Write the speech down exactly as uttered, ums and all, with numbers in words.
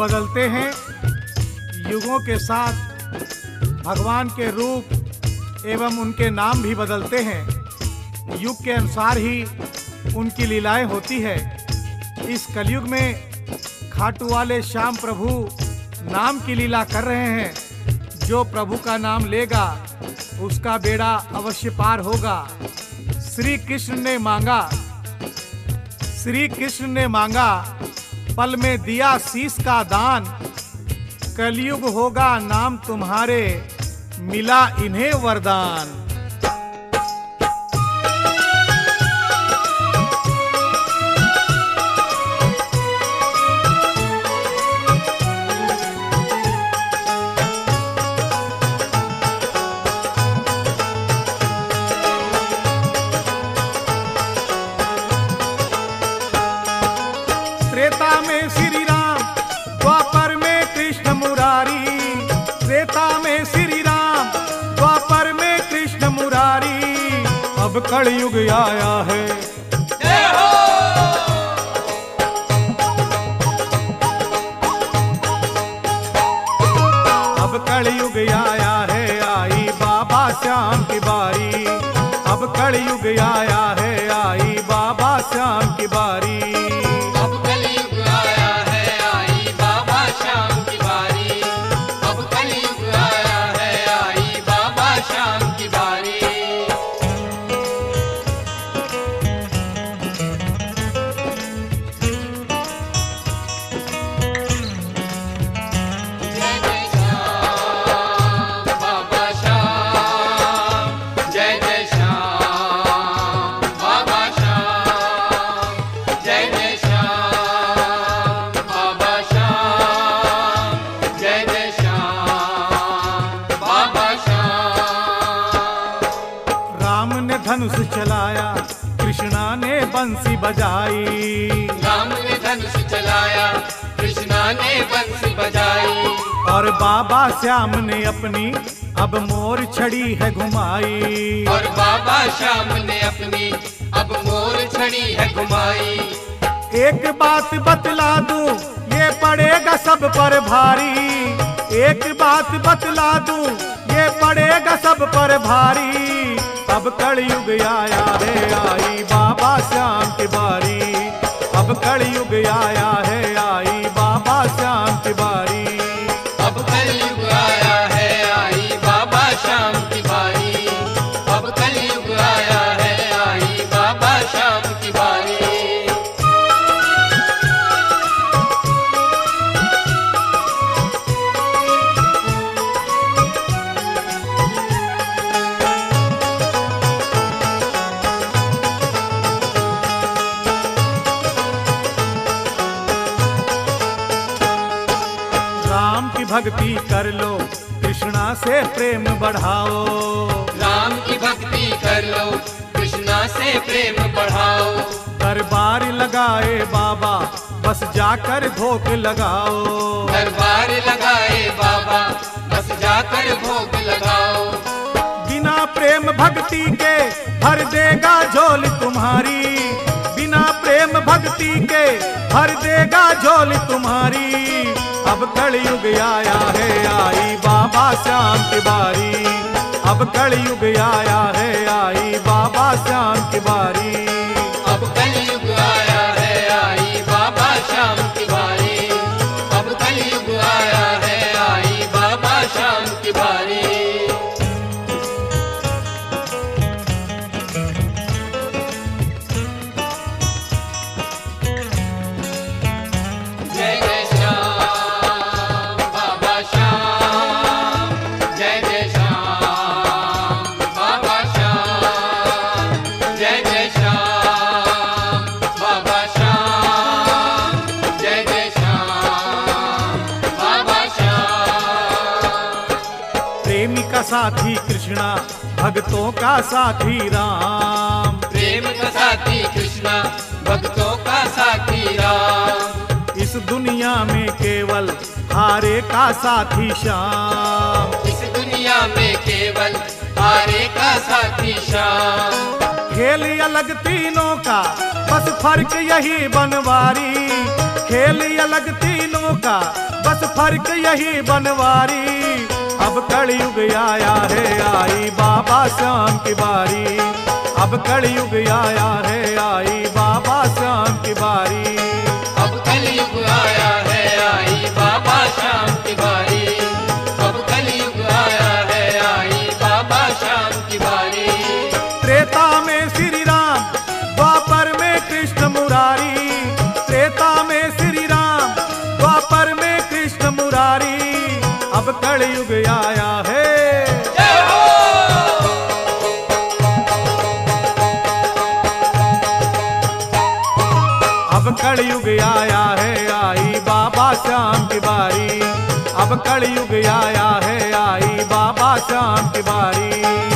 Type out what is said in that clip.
बदलते हैं, युगों के साथ भगवान के रूप एवं उनके नाम भी बदलते हैं। युग के अनुसार ही उनकी लीलाएं होती है। इस कलयुग में खाटू वाले श्याम प्रभु नाम की लीला कर रहे हैं। जो प्रभु का नाम लेगा उसका बेड़ा अवश्य पार होगा। श्री कृष्ण ने मांगा श्री कृष्ण ने मांगा पल में दिया शीश का दान। कलयुग होगा नाम तुम्हारे, मिला इन्हें वरदान। त्रेता में श्री राम, द्वापर में कृष्ण मुरारी। त्रेता में श्री राम, द्वापर में कृष्ण मुरारी। अब कलयुग आया है, अब कलयुग आया है, आई बाबा श्याम की बारी। अब कलयुग आया है, आई बाबा श्याम की बारी। धनुष चलाया, कृष्णा ने बंसी बजाई। राम ने धनुष चलाया, कृष्णा ने बंसी बजाई। और बाबा श्याम ने अपनी अब मोर छड़ी है घुमाई। और बाबा श्याम ने अपनी अब मोर छड़ी है घुमाई। एक बात बतला दूं, ये पड़ेगा सब पर भारी। एक बात बतला दूं, ये पड़ेगा सब पर भारी। अब कलयुग आया है, आई बाबा श्याम की बारी। अब कलयुग आया है, आई बाबा श्याम की बारी। अब कलयुग आया है, आई बाबा श्याम की बारी। अब कलयुग आया है, आई बाबा श्याम की बारी। भक्ति कर लो, कृष्णा से प्रेम बढ़ाओ। राम की भक्ति कर लो, कृष्णा से प्रेम बढ़ाओ। दरबार लगाए बाबा, बस जाकर भोग लगाओ। दरबार लगाए बाबा, बस जाकर भोग लगाओ। बिना प्रेम भक्ति के भर देगा झोली तुम्हारी। बिना प्रेम भक्ति के भर देगा झोली तुम्हारी। अब कलयुग आया है, आई बाबा श्याम की बारी। अब कलयुग आया है, आई बाबा श्याम की बारी। अब कलयुग आया है, आई बाबा श्याम की बारी। अब कलयुग आया है, आई बाबा श्याम की बारी। साथी कृष्णा, भक्तों का साथी राम। प्रेम का साथी कृष्णा, भक्तों का साथी राम। इस दुनिया में केवल हारे का साथी श्याम। इस दुनिया में केवल हारे का साथी श्याम। खेल अलग तीनों का, बस फर्क यही बनवारी। खेल अलग तीनों का, बस फर्क यही बनवारी। अब कलयुग आया है, आई बाबा श्याम की बारी। अब कलयुग आया है, आई बाबा श्याम की बारी। अब कलयुग आया है, आई बाबा श्याम की बारी। अब कलयुग आया है, आई बाबा श्याम की बारी। त्रेता में श्री राम, द्वापर में कृष्ण मुरारी। त्रेता में श्री राम, द्वापर में कृष्ण मुरारी। अब कलयुग आया है, अब कलयुग आया है, आई बाबा श्याम की बारी। अब कलयुग आया है, आई बाबा श्याम की बारी।